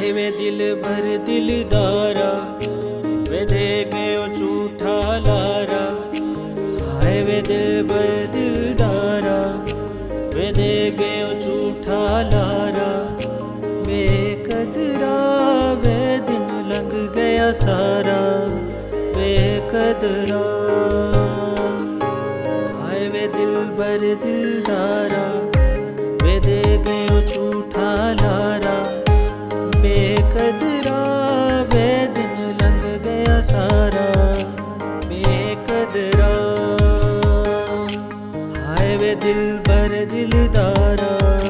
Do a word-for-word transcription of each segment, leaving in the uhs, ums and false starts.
हाय वे दिल भर दिलदारा, वे दे गयो झूठा लारा। हाय वे दिल भर दिलदारा, वे दे गयो झूठा लारा। बेकदरा वे दिन लंघ गया सारा, बेकदरा। हाय वे दिल भर दिलदारा, वे दे गयो झूठा लारा। बेकदरा वे दिन लंघ गया सारा, बेकदरा। हाय वे दिल भर दिलदारा।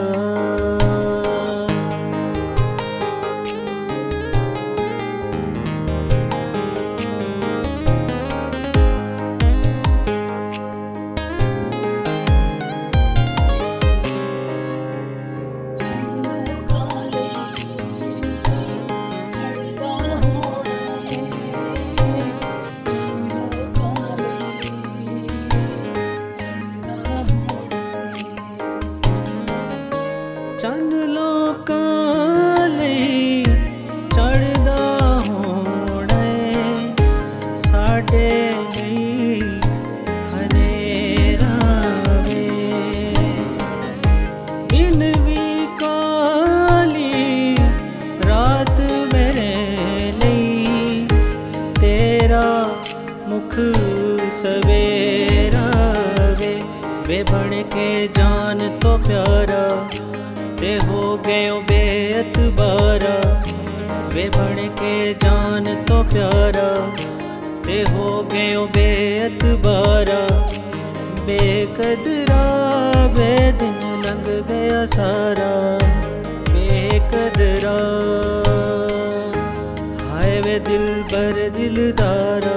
चंद लोकां लई चढ़दा होणे, साडे लई हनेरा वे। दिन भी काली रात मेरे लई, तेरा मुख सवेरा वे। वे बन के जान तो प्यारा, ते हो गयो बेअतबारा। वे बन के जान तो प्यारा, ते हो गयो बेअतबारा। बेकदरा वे दिन लंघ गया सारा, बेकदरा। हाय वे दिल भर दिलदारा।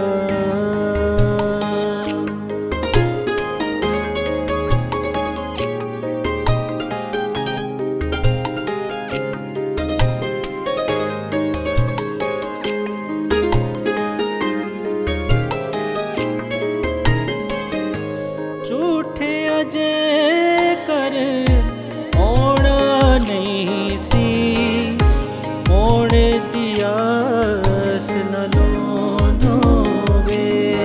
झूठे अजे कर होना नहीं सी, होने दिया न लोनो वे।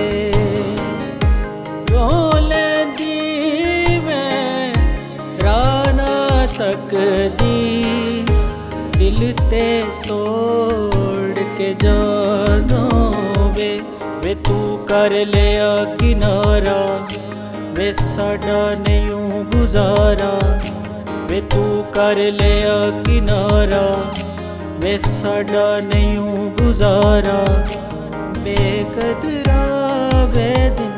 रोले दी मैं राना तक दी, दिल ते तोड़ के जानो वे। वे तू कर लिया किनारा, वे साडा नहीं गुजारा। वे तू कर लिया किनारा, वे साडा नहीं गुजारा। बेकदरा वे दिन